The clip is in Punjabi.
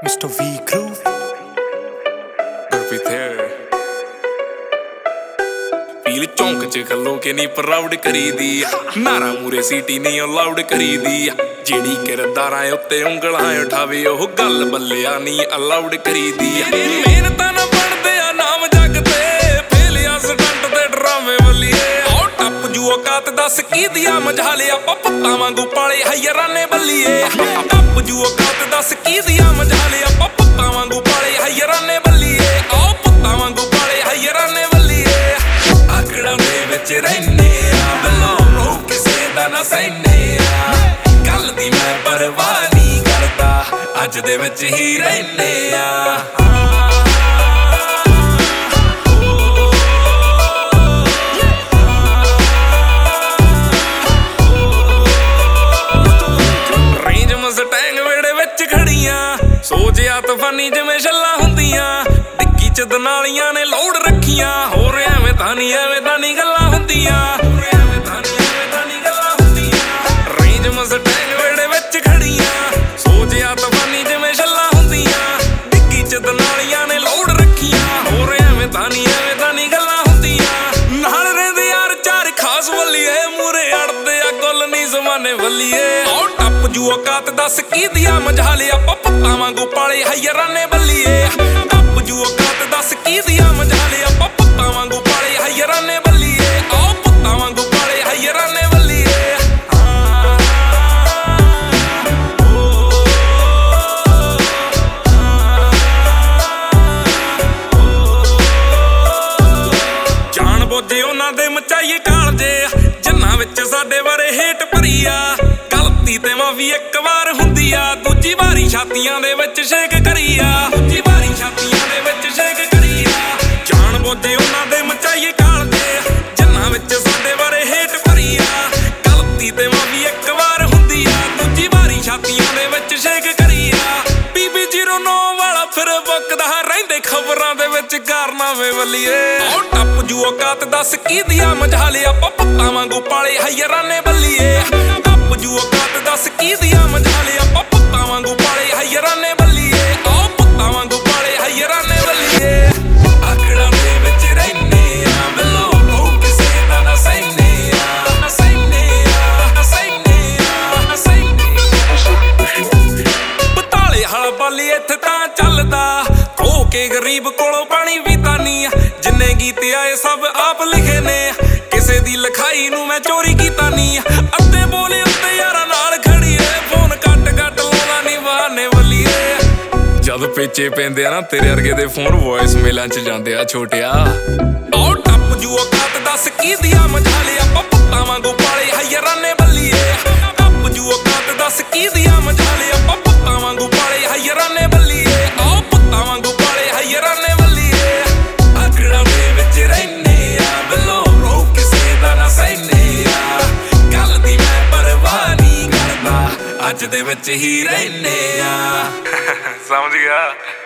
Mr. V Groove. ਪੀਲ ਚੌਂਕ ਚ ਖਲੋ ਕੇ ਨੀ ਪ੍ਰਾਊਡ ਕਰੀਦੀ ਨਾਰਾ ਮੂਰੇ ਸੀਟੀ ਨਹੀਂ ਅਲਾਉਡ ਕਰੀਦੀ ਜਿਹੜੀ ਕਿਰਦਾਰਾਂ ਉੱਤੇ ਉਂਗਲਾਂ ਉਠਾਵੇ ਉਹ ਗੱਲ ਬੱਲਿਆ ਨਹੀਂ ਅਲਾਉਡ ਕਰੀਦੀ ਮਿਹਨਤਾਂ ਨਾ ਬਣਦੇ ਆ ਨਾਮ ਜੱਗ ਤੇ ਫੇਲਿਆ ਸਟੰਟ ਤੇ ਡਰਾਵੇ ਬੱਲੀਏ ਆਉ ਟੱਪ ਜੂ ਔਕਾਤ ਦੱਸ ਕੀ ਦਿਆ ਮਝਾਲੇ ਆਪਾਂ ਪੁੱਤਾਂ ਵਾਂਗੂ ਪਾਲੇ ਹਯਰਾਂ ਨੇ ਬੱਲੀਏ ਟੱਪ ਜੂ ਔਕਾਤ ਦੱਸ ਕੀ ਦਿਆ ਮਝਾਲੇ ਆਪਾਂ ਪੁੱਤਾਂ ਵਾਂਗੂ ਪਾਲੇ ਹਯਰਾਂ ਨੇ ਬੱਲੀਏ ਆਉ ਪੁੱਤਾਂ ਵਾਂਗੂ ਪਾਲੇ ਹਯਰਾਂ ਨੇ ਬੱਲੀਏ ਆਕੜਾਂ ਦੇ ਵਿੱਚ ਰਹਿੰਦੇ ਆ ਬਲੋ ਕਿਸੇ ਦਾ ਨਾ ਸਹਿੰਦੇ ਆ ਕੱਲ ਦੀ ਮੈਂ ਪਰਵਾਹ ਨਹੀਂ ਕਰਦਾ ਅੱਜ ਦੇ ਵਿੱਚ ਹੀ ਰਹਿੰਦੇ ਆ ਰੇਂਜ ਮਸਟੈਂਗ ਵੇੜੇ ਵਿੱਚ ਖੜੀਆਂ ਸੋਚਿਆ ਤੂਫਾਨੀ ਜਿਵੇਂ ਛੱਲਾਂ ਹੁੰਦੀਆਂ ਡਿੱਗੀ ਚ ਦਨਾਲੀਆਂ ਨੇ ਲੋੜ ਰੱਖੀਆਂ ਹੋਰ ਐਵੇਂ ਤਾਂ ਨਹੀਂ ਗੱਲਾਂ ਹੁੰਦੀਆਂ ਰੇਂਜ ਮਸਟੈਂਗ ਵੇੜੇ ਵਿੱਚ ਖੜੀਆਂ ਸੋਚਿਆ ਤੂਫਾਨੀ ਜਿਵੇਂ ਛੱਲਾਂ ਹੁੰਦੀਆਂ ਡਿੱਗੀ ਚ ਦਨਾਲੀਆਂ ਨੇ ਲੋੜ ਰੱਖੀਆਂ ਹੋਰ ਐਵੇਂ ਤਾਂ ਨਹੀਂ ਗੱਲਾਂ ਹੁੰਦੀਆਂ ਨਾਲ ਰਹਿੰਦੇ ਯਾਰ ਚਾਰ ਖਾਸ ਵੱਲੀਏ ਮੂਰੇ ਅੜਦੇ ਆ ਗੁੱਲ ਨਹੀਂ ਜ਼ਮਾਨੇ ਵੱਲੀਏ ਆਉ ਟੱਪ ਜੂ ਔਕਾਤ ਦੱਸ ਕੀ ਦਿਆ ਮਝਾਲੇ ਆਪਾਂ ਪੁੱਤਾਂ ਵਾਂਗੂ ਪਾਲੇ ਹਯਰਾਂ ਨੇ ਬੱਲੀਏ ਟੱਪ ਜੂ ਔਕਾਤ ਦੱਸ ਕੀ ਦਿਆ ਮਝਾਲੇ ਆਪਾਂ ਪੁੱਤਾਂ ਵਾਂਗੂ ਪਾਲੇ ਹਯਰਾਂ ਨੇ ਬੱਲੀਏ ਆਉ ਪੁੱਤਾਂ ਵਾਂਗੂ ਪਾਲੇ ਹਯਰਾਂ ਨੇ ਬੱਲੀਏ ਜਾਣ ਬੁੱਝੇ ਉਹਨਾਂ ਦੇ ਮਚਾਈਏ ਕਾਲਜੇ ਜਿੰਨਾਂ ਵਿੱਚ ਸਾਡੇ ਬਾਰੇ ਹੇਟ ਭਰੀ ਆ ਗਲਤੀ ਤੇ ਮਾਫੀ ਇੱਕ ਵਾਰ ਹੁੰਦੀ ਆ ਦੂਜੀ ਵਾਰੀ ਛਾਤੀਆਂ ਦੇ ਵਿੱਚ ਸ਼ੇਕ ਕਰੀ ਆ ਦੂਜੀ ਵਾਰੀ ਛਾਤੀਆਂ ਦੇ ਵਿੱਚ ਸ਼ੇਕ ਕਰੀ ਆ ਜਾਣ ਬੁੱਝੇ ਉਹਨਾਂ ਦੇ ਮਚਾਈਏ ਕਾਲਜੇ ਜਿੰਨਾਂ ਵਿੱਚ ਸਾਡੇ ਬਾਰੇ ਹੇਟ ਭਰੀ ਆ ਗਲਤੀ ਤੇ ਮਾਫੀ ਇੱਕ ਵਾਰ ਹੁੰਦੀ ਆ ਦੂਜੀ ਵਾਰੀ ਛਾਤੀਆਂ ਦੇ ਵਿੱਚ ਸ਼ੇਕ ਕਰੀ ਆ ਬੀਬੀ 09 ਵਾਲਾ ਫਿਰ ਬੁੱਕਦਾ ਰਹਿੰਦੇ ਖਬਰਾਂ ਦੇ ਵਿੱਚ ਕਾਰਨਾਮੇ ਵੱਲੀਏ ਆਉ ਟੱਪ ਜੂ ਔਕਾਤ ਦੱਸ ਕੀ ਦਿਆ ਮਝਾਲੇ ਆਪਾਂ ਪੁੱਤਾਂ ਵਾਂਗੂ ਪਾਲੇ ਹਯਰਾਂ ਨੇ ਬੱਲੀਏ ਟੱਪ ਜੂ ਔਕਾਤ ਦੱਸ ਕੀ ਦਿਆ ਮਝਾਲੇ ਆਪਾਂ ਪੁੱਤਾਂ ਵਾਂਗੂ ਪਾਲੇ ਹਯਰਾਂ ਨੇ ਬੱਲੀਏ ਆਉ ਪੁੱਤਾਂ ਵਾਂਗੂ ਪਾਲੇ ਹਯਰਾਂ ਨੇ ਬੱਲੀਏ ਆਕੜਾਂ ਦੇ ਵਿੱਚ ਰਹਿੰਦੇ ਆ ਬਲੋ ਕਿਸੇ ਦਾ ਨਾ ਸਹਿੰਦੇ ਆ ਬਤਾਲੇ ਹਲ ਬਾਲੀ ਇੱਥੇ ਤਾਂ ਚੱਲਦਾ ਹੋ ਕੇ ਗਰੀਬ ਕੋਲੋਂ ਪਾਣੀ ਪੀਤਾ ਨਹੀਂ ਜਿੰਨੇ ਗੀਤ ਆਏ ਸਭ ਆਪ ਲਿਖੇ ਨੇ ਕਿਸੇ ਦੀ ਲਿਖਾਈ ਨੂੰ ਮੈਂ ਚੋਰੀ ਕੀਤਾ ਨਹੀਂ ਅੱਧੇ ਬੋਲੇ ਉੱਤੇ ਯਾਰਾਂ ਨਾਲ ਖੜੀਏ ਫੋਨ ਕੱਟ ਲਾਉਣਾ ਨਹੀਂ ਬਹਾਨੇ ਵੱਲੀਏ ਜਦ ਪੇਚੇ ਪੈਂਦੇ ਆ ਨਾ ਤੇਰੇ ਵਰਗੇ ਦੇ ਫੋਨ ਵੌਇਸ ਮੇਲਾਂ ਚ ਜਾਂਦੇ ਆ ਛੋਟਿਆ ਆਉ ਟੱਪ ਜੂ ਔਕਾਤ ਦੱਸ ਕੀ ਦਿਆ ਮਝਾਲੇ ਆਪਾਂ ਪੁੱਤਾਂ ਵਾਂਗੂ ਪਾਲੇ ਹਯਰਾਂ ਨੇ ਬੱਲੀਏ ਟੱਪ ਜੂ ਔਕਾਤ ਦੱਸ ਕੀ ਦਿਆ ਮਝਾਲੇ ਆਪਾਂ ਪੁੱਤਾਂ ਵਾਂਗੂ ਪਾਲੇ ਹਯਰਾਂ ਨੇ ਬੱਲੀਏ ਆਉ ਪੁੱਤਾਂ ਵਾਂਗੂ ਪਾਲੇ ਹਯਰਾਂ ਨੇ ਬੱਲੀਏ ਆਕੜਾਂ ਦੇ ਵਿੱਚ ਰਹਿੰਦੇ ਆ ਬਲੋ ਕਿਸੇ ਦਾ ਨਾ ਸਹਿੰਦੇ ਆ ਕੱਲ ਦੀ ਮੈਂ ਪਰਵਾਹ ਨਹੀਂ ਕਰਦਾ ਅੱਜ ਦੇ ਵਿੱਚ ਹੀ ਰਹਿੰਦੇ ਆ ਸਮਝ ਗਿਆ